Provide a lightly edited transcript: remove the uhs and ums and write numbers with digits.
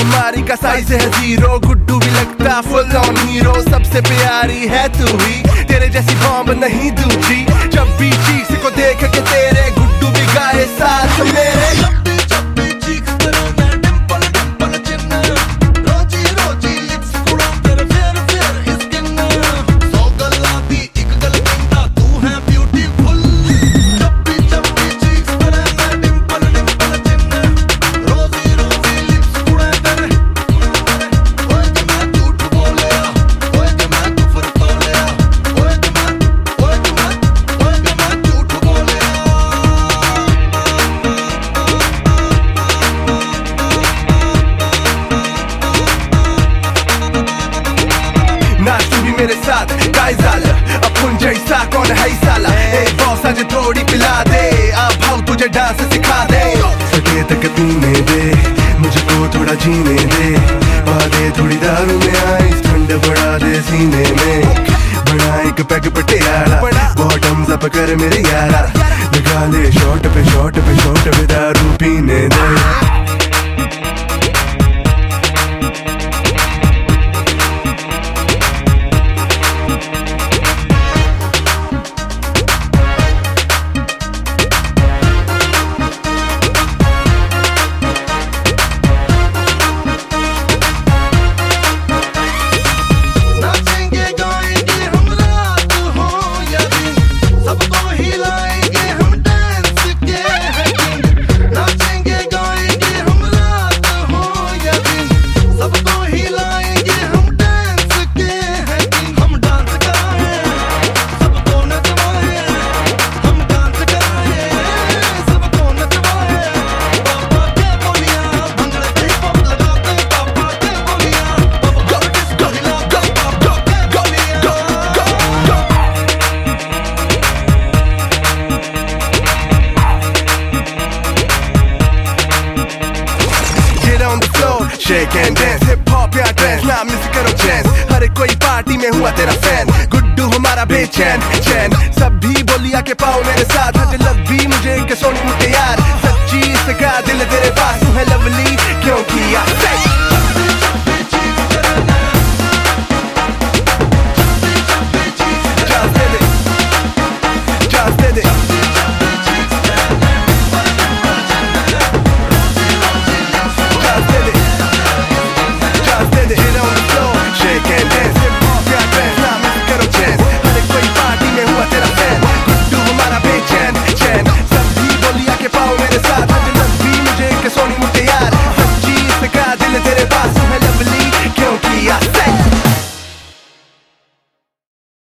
अलमारी का साइज है 0, गुड्डू भी लगता फुल ऑन हीरो। सबसे प्यारी है तू ही, तेरे जैसी बॉम्ब नहीं दूजी। जब भी चीक्स को देख के तेरे गुड्डू भी गाए साथ मेरे। मेरे साथ काय झालं आपण जैसा कौन है साला। ए बॉस आज थोड़ी पिला दे, अब भाव तुझे डांस सिखा दे। सके तक पीने दे मुझको थोड़ा जीने दे, दे थोड़ी दारू में आइस ठंड बढ़ा दे सीने में। बना एक पैग पटियाला बॉटम्स अप कर मेरे यारा, लगा ले शॉट पे शॉट पे शॉट पे दारू पीने दे। Shake and dance, hip hop या ट्रेंस, ना मिस करो चांस। हर कोई पार्टी में हुआ तेरा फैन, गुड्डू हमारा बेचैन चैन। सब भी बोलिया के पाओ मेरे साथ, हज लग भी मुझे के सोनी मुझे यार।